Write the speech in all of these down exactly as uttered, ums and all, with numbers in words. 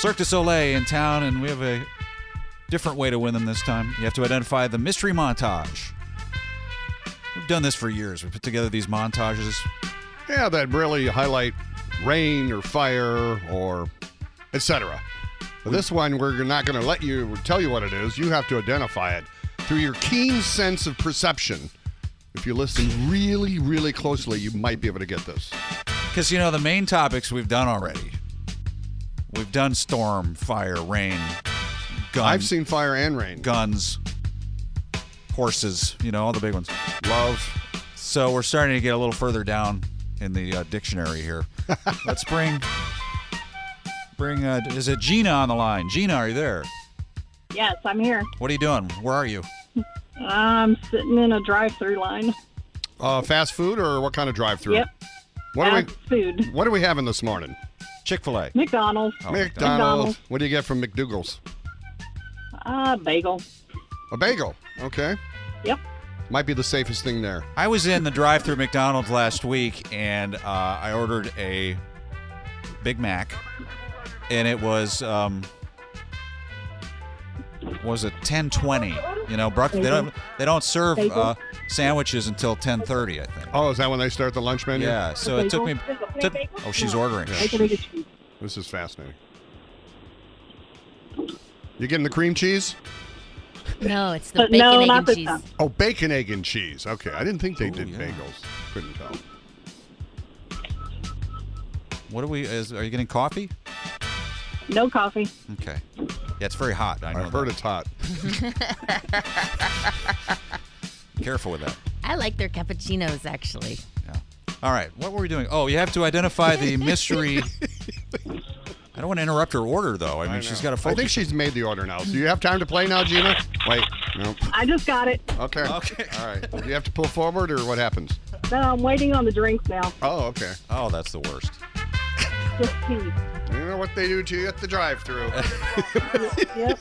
Cirque du Soleil in town, and we have a different way to win them this time. You have to identify the mystery montage. We've done this for years. We put together these montages. Yeah, that really highlight rain or fire or et cetera. But this one, we're not going to let you tell you what it is. You have to identify it through your keen sense of perception. If you listen really, really closely, you might be able to get this. Because, you know, the main topics we've done already. We've done storm, fire, rain, guns. I've seen fire and rain. Guns, horses, you know, all the big ones. Love. So we're starting to get a little further down in the uh, dictionary here. Let's bring, bring, uh, is it Gina on the line? Gina, are you there? Yes, I'm here. What are you doing? Where are you? I'm sitting in a drive-through line. Uh, fast food or what kind of drive-through? Yep. What fast are we, food. What are we having this morning? Chick-fil-A. McDonald's. Oh, McDonald's. McDonald's. What do you get from McDougal's? Uh, bagel. A bagel. Okay. Yep. Might be the safest thing there. I was in the drive-through McDonald's last week, and uh, I ordered a Big Mac, and it was um, was it ten twenty? You know, breakfast. They don't they don't serve uh, sandwiches until ten thirty, I think. Oh, is that when they start the lunch menu? Yeah. So it took me. Took, oh, she's ordering. This is fascinating. You getting the cream cheese? No, it's the But bacon, no, egg, not and this cheese. time. Oh, bacon, egg, and cheese. Okay, I didn't think they Ooh, did yeah. bagels. Couldn't tell. What are we? Is, are you getting coffee? No coffee. Okay. Yeah, it's very hot. I know I've heard that. it's hot. Careful with that. I like their cappuccinos, actually. Yeah. All right. What were we doing? Oh, you have to identify the mystery. I don't want to interrupt her order, though. I mean, I she's know. got to focus. I think she's made the order now. So you have time to play now, Gina? Wait. No. I just got it. Okay. Okay. All right. Do you have to pull forward or what happens? No, I'm waiting on the drinks now. Oh, okay. Oh, that's the worst. Just tea. You know what they do to you at the drive-thru. Yep.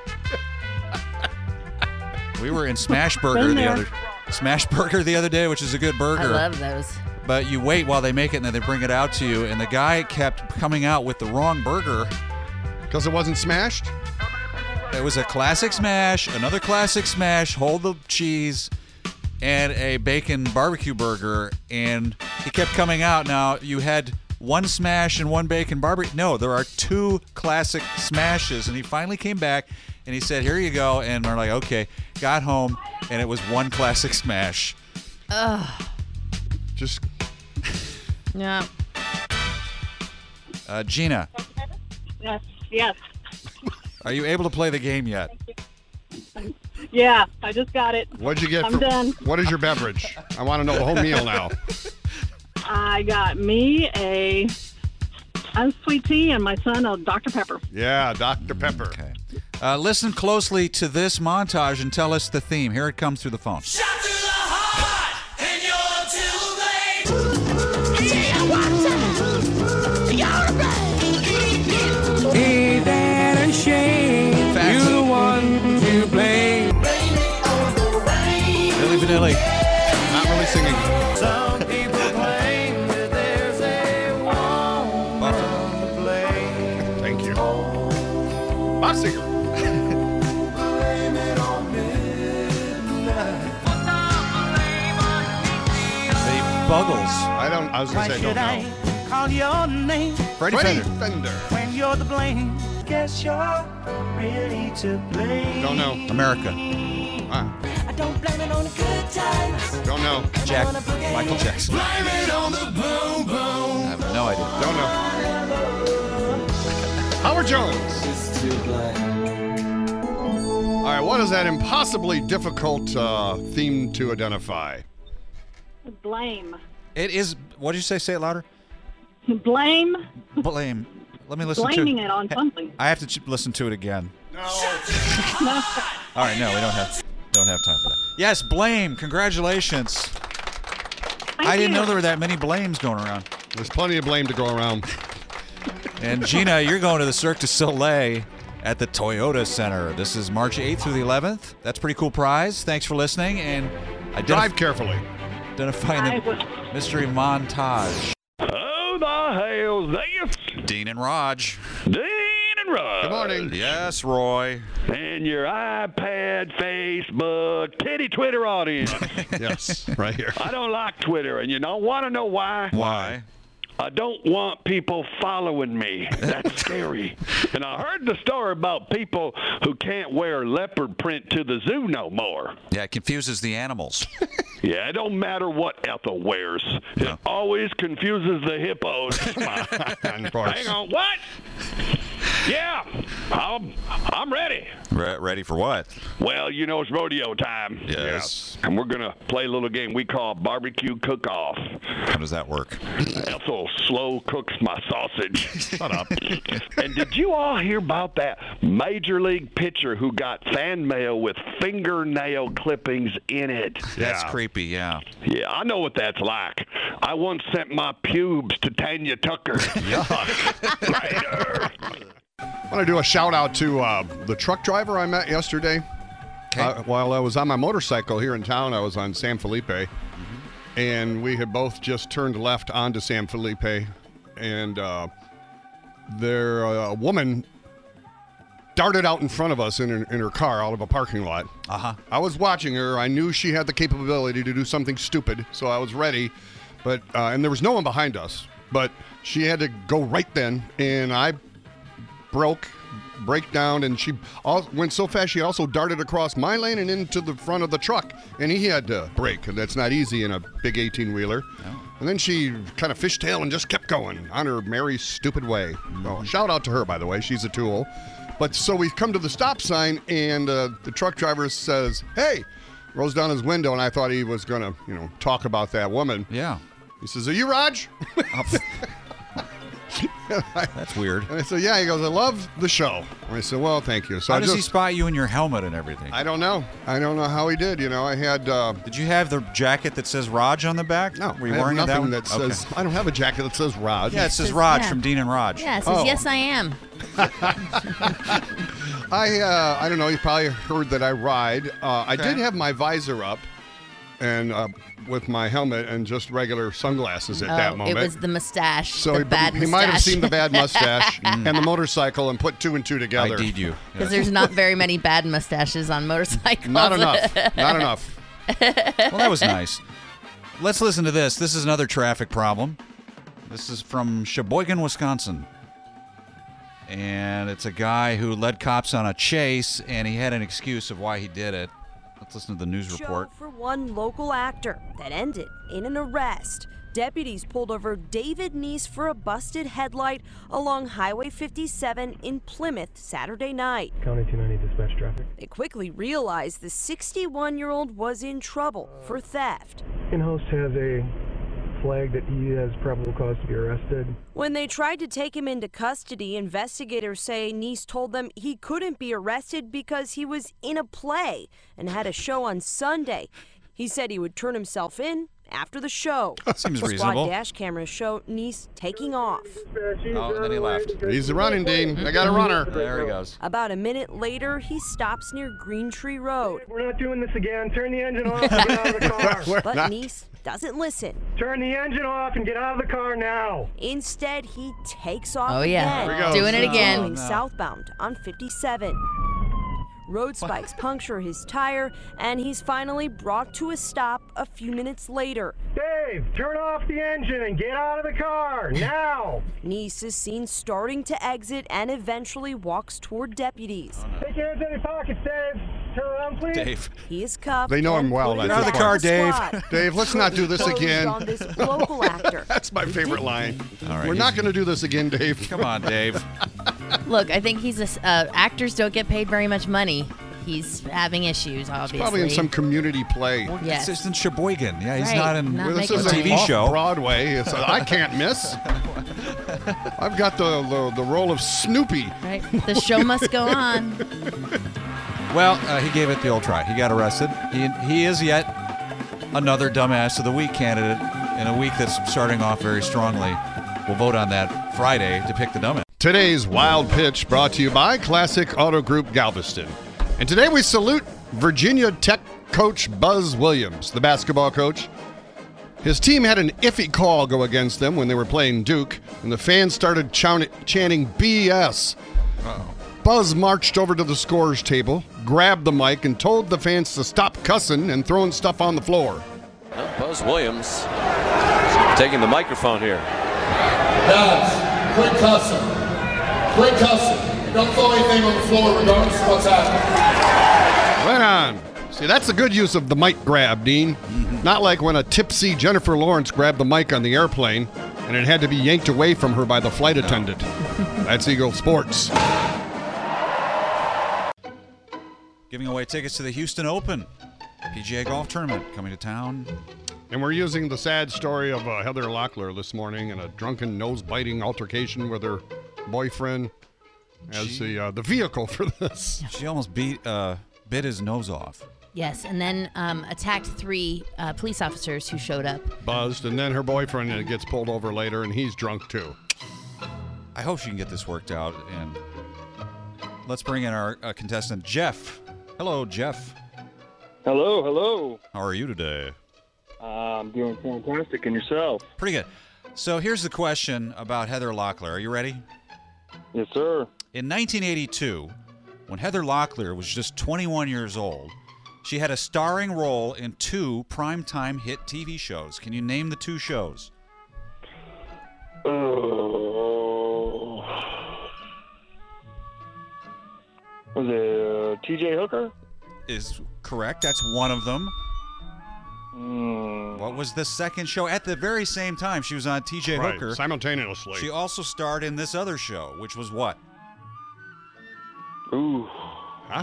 We were in Smash Burger Been the there. other Smash Burger the other day, which is a good burger. I love those. But you wait while they make it, and then they bring it out to you. And the guy kept coming out with the wrong burger. Because it wasn't smashed? It was a classic smash, another classic smash, hold the cheese, and a bacon barbecue burger. And he kept coming out. Now, you had one smash and one bacon barbecue. No, there are two classic smashes. And he finally came back, and he said, here you go. And we're like, okay. Got home, and it was one classic smash. Ugh. Just Yeah. Uh, Gina, Yes. Yes. are you able to play the game yet? Yeah, I just got it. what'd you get? I'm for, done. What is your beverage? I want to know the whole meal now. I got me a unsweet tea and my son a Doctor Pepper. Yeah, Doctor Pepper. Okay. Uh, listen closely to this montage and tell us the theme. Here it comes through the phone. Shot to the heart, and you're too late. Yeah, what's up? You're right. Ain't that a shame? Facts. You're the one to blame. Billy Vanilli. Not really singing. Some people claim that there's a woman to blame. Thank you. Bob Singer. The Buggles. I don't. I was gonna say I don't know. Call your name Freddie Freddie Fender. Fender. when you're the blame. Guess you're really to blame. Don't know. America. Ah, I don't blame it on the good times. don't know. Jack. Michael Jackson. Blame it on the boom boom. I have no idea. Don't know. Howard Jones. All right. What is that impossibly difficult uh, theme to identify? Blame. It is. What did you say? Say it louder. Blame. Blame. Let me listen Blaming to it on something. I have to ch- listen to it again. No. No. All right. No, we don't have don't have time for that. Yes, blame. Congratulations. Thank I didn't you. know there were that many blames going around. There's plenty of blame to go around. And Gina, you're going to the Cirque du Soleil at the Toyota Center. This is March eighth through the eleventh. That's a pretty cool prize. Thanks for listening and identif- Drive carefully. identifying I the will. mystery montage. Who the hell's this? Dean and Raj. Dean and Rod. Good morning. Yes, Roy. And your iPad, Facebook, titty Twitter audience. Yes, right here. I don't like Twitter, and you don't want to know why? Why? I don't want people following me. That's scary. And I heard the story about people who can't wear leopard print to the zoo no more. Yeah, it confuses the animals. Yeah, it don't matter what Ethel wears. It No. always confuses the hippos. Of course. Hang on, what? Yeah, I'm, I'm ready. Re- ready for what? Well, you know it's rodeo time. Yes. And we're going to play a little game we call Barbecue Cook-Off. How does that work? Ethel slow cooks my sausage. Shut up. And did you all hear about that major league pitcher who got fan mail with fingernail clippings in it? That's Yeah. creepy, yeah. Yeah, I know what that's like. I once sent my pubes to Tanya Tucker. Later. I want to do a shout out to uh, the truck driver I met yesterday. Okay. Uh, while I was on my motorcycle here in town, I was on San Felipe, and we had both just turned left onto San Felipe, and uh, there uh, a woman darted out in front of us in her, in her car out of a parking lot. Uh-huh. I was watching her. I knew she had the capability to do something stupid, so I was ready. But uh, and there was no one behind us, but she had to go right then, and I broke, break down, and she all, went so fast she also darted across my lane and into the front of the truck, and he had to brake, and that's not easy in a big eighteen-wheeler. No. And then she kind of fishtailed and just kept going on her merry, stupid way. Well, shout out to her, by the way. She's a tool. But so we come to the stop sign, and uh, the truck driver says, "Hey," rolls down his window, and I thought he was going to, you know, talk about that woman. Yeah. He says, "Are you Raj?" That's weird. And I said, "Yeah." He goes, "I love the show." And I said, "Well, thank you." So How I does he just, spot you in your helmet and everything? I don't know. I don't know how he did. You know, I had uh, Did you have the jacket that says Raj on the back? no. Were you I have wearing nothing that one? that Okay. says. I don't have a jacket that says Raj. Yeah, it says Says- Raj yeah. from Dean and Raj. Yeah, it says, Oh. yes, I am. I uh, I don't know. You probably heard that I ride. Uh, I Okay. did have my visor up, and uh, with my helmet and just regular sunglasses at Oh, that moment. it was the mustache, so the he, bad he mustache. might have seen the bad mustache and the motorcycle and put two and two I together. deed you. Because Yes. there's not very many bad mustaches on motorcycles. Not enough. Not enough. Well, that was nice. Let's listen to this. This is another traffic problem. This is from Sheboygan, Wisconsin. And it's a guy who led cops on a chase, and he had an excuse of why he did it. Let's listen to the news report. Show for one local actor that ended in an arrest. Deputies pulled over David Neese for a busted headlight along Highway fifty-seven in Plymouth Saturday night. County two ninety dispatch traffic. They quickly realized the sixty-one-year-old was in trouble for theft. In-house has a flag that he has probable cause to be arrested. When they tried to take him into custody, investigators say Neese told them he couldn't be arrested because he was in a play and had a show on Sunday. He said he would turn himself in after the show. Seems Squad reasonable. dash cameras show Neese taking off. Oh, and then he left. He's running, Dean. I got a runner. There he goes. About a minute later, he stops near Green Tree Road. We're not doing this again. Turn the engine off and get out of the car. We're But not- Neese doesn't listen. Turn the engine off and get out of the car now. Instead, he takes off Oh, yeah. again. Here he goes. Doing it again. Going no. southbound on fifty-seven. Road spikes puncture his tire, and he's finally brought to a stop a few minutes later. Dave, turn off the engine and get out of the car now. Neese is seen starting to exit and eventually walks toward deputies. Take your hands in your pockets, Dave. Turn around, please. Dave. He is cuffed. They know him and well, put Get out of the back car, in Dave. squad. Dave, let's not do this Closed again. on this local actor. That's my favorite line. All right, We're he's- not going to do this again, Dave. Come on, Dave. Look, I think he's a, s- uh, actors don't get paid very much money. He's having issues, obviously. Probably in some community play. Yes. It's just in Sheboygan. Yeah, he's Right, not in not Well, this making is a an T V show. off-Broadway. It's a, I can't miss. I've got the, the the role of Snoopy. Right? The show must go on. Well, uh, he gave it the old try. He got arrested. He, he is yet another Dumbass of the Week candidate in a week that's starting off very strongly. We'll vote on that Friday to pick the Dumbass. Today's Wild Pitch brought to you by Classic Auto Group Galveston. And today we salute Virginia Tech coach Buzz Williams, the basketball coach. His team had an iffy call go against them when they were playing Duke, and the fans started chant- chanting B S. Uh-oh. Buzz marched over to the scorer's table, grabbed the mic, and told the fans to stop cussing and throwing stuff on the floor. Well, Buzz Williams taking the microphone here. Guys, quit cussing. Quit cussing. Don't throw anything on the floor regardless of what's happening. Right on. See, that's a good use of the mic grab, Dean. Mm-hmm. Not like when a tipsy Jennifer Lawrence grabbed the mic on the airplane and it had to be yanked away from her by the flight attendant. That's Eagle Sports. Giving away tickets to the Houston Open P G A Golf Tournament coming to town. And we're using the sad story of uh, Heather Locklear this morning in a drunken nose-biting altercation with her boyfriend as She- the uh, the vehicle for this. She almost beat uh, bit his nose off. Yes, and then um, attacked three uh, police officers who showed up. Buzzed, and then her boyfriend uh, gets pulled over later, and he's drunk too. I hope she can get this worked out. And let's bring in our uh, contestant, Jeff. Hello, Jeff. Hello, hello. How are you today? Uh, I'm doing fantastic. And yourself? Pretty good. So here's the question about Heather Locklear. Are you ready? Yes, sir. In nineteen eighty-two, when Heather Locklear was just twenty-one years old, she had a starring role in two primetime hit T V shows. Can you name the two shows? Oh. Was it uh, T J Hooker? Is correct. That's one of them. Mm. What was the second show? At the very same time, she was on T J Right, Hooker. simultaneously. She also starred in this other show, which was what? Ooh. Huh?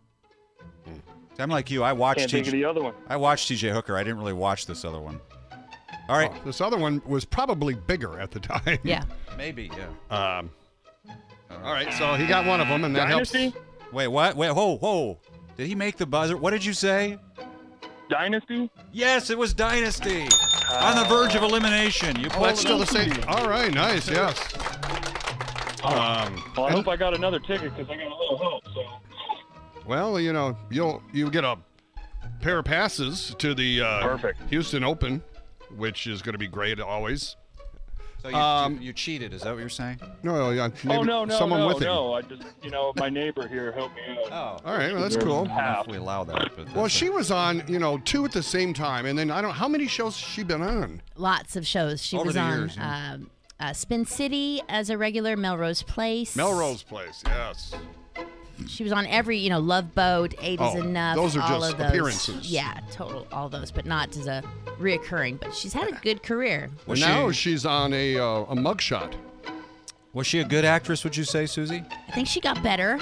I'm like you. I watched Can't think of T J the other one. I watched T J Hooker. I didn't really watch this other one. All right. Oh, this other one was probably bigger at the time. Yeah. Maybe, yeah. Um, all right, so he got one of them, and that Dynasty? helps. Wait, what? Wait, whoa, whoa. Did he make the buzzer? What did you say? Dynasty? Yes, it was Dynasty. On the verge of elimination. You Oh, played it's still the same. All right, nice, yes. Um, Well, I and- hope I got another ticket because I got a little help. So. well, you know, you'll you get a pair of passes to the uh, Perfect. Houston Open, which is going to be great always. So you, Um, you, you cheated. Is that what you're saying? No, yeah, maybe Oh no, no, someone no, with him. no! I just, you know, my neighbor here helped me out. Oh. All right, well, that's There's cool. I don't know if we allow that. But Well, that's she a- was on, you know, two at the same time, and then I don't. How many shows has she been on? Lots of shows. She Over was the on years, yeah. um, uh, Spin City as a regular, Melrose Place. Melrose Place, yes. She was on every, you know, Love Boat, Eight Oh, is Enough. those are all just of those. appearances. Yeah, total, all those, but not as a reoccurring. But she's had a good career. Was And now she- she's on a uh, a mugshot. Was she a good actress, would you say, Susie? I think she got better.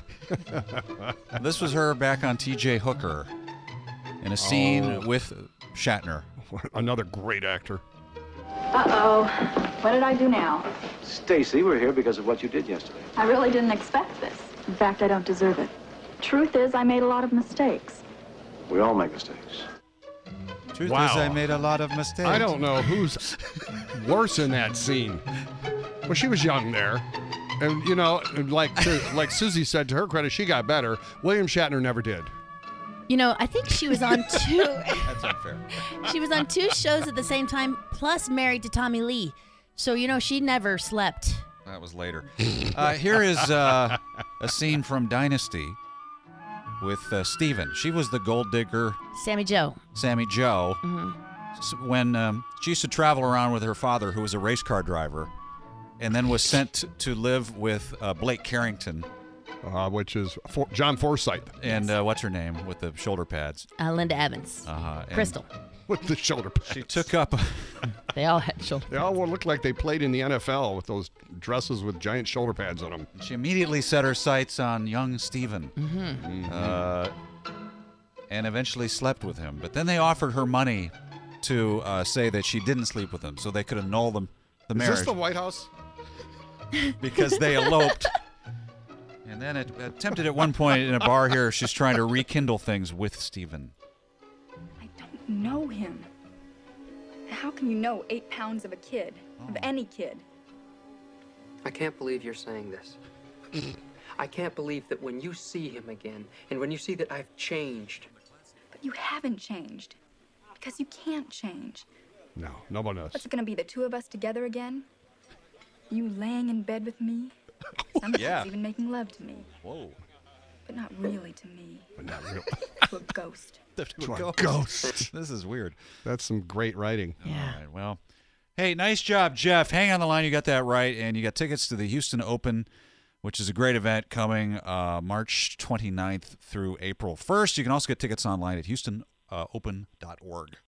This was her back on T J Hooker in a scene Oh. with Shatner. Another great actor. Uh-oh. What did I do now? Stacy, we're here because of what you did yesterday. I really didn't expect this. In fact, I don't deserve it. Truth is, I made a lot of mistakes. We all make mistakes. Truth Wow. is, I made a lot of mistakes. I don't know who's worse in that scene. Well, she was young there, and you know, like to, like Susie said, to her credit, she got better. William Shatner never did. You know, I think she was on two. That's unfair. She was on two shows at the same time, plus married to Tommy Lee. So, you know, she never slept. That was later. Uh, here is uh, a scene from Dynasty with uh, Steven. She was the gold digger, Sammy Joe. Sammy Joe. Mhm. S- When um, she used to travel around with her father, who was a race car driver, and then was sent to live with uh, Blake Carrington. Uh, which is for, John Forsythe. And uh, what's her name with the shoulder pads? Uh, Linda Evans. Uh-huh. and Crystal. With the shoulder pads. She took up. They all had shoulder They all looked like they played in the N F L with those dresses with giant shoulder pads on them. She immediately set her sights on young Steven. Mm-hmm. Uh, and eventually slept with him. But then they offered her money to uh, say that she didn't sleep with him, so they could annul them, the Is marriage. this the White House? Because they eloped. And then it attempted at one point in a bar here, she's trying to rekindle things with Steven. Know him. How can you know eight pounds of a kid, of any kid? I can't believe you're saying this. I can't believe that when you see him again, and when you see that I've changed. But you haven't changed. Because you can't change. No, no one does. What's it gonna be, the two of us together again? You laying in bed with me? Sometimes Yeah. even making love to me. Whoa. But not really to me. But not really. To a ghost. To To a a ghost. ghost. This is weird. That's some great writing. All right, well, hey, nice job, Jeff. Hang on the line. You got that right. And you got tickets to the Houston Open, which is a great event coming uh, March twenty-ninth through April first. You can also get tickets online at houston open dot org.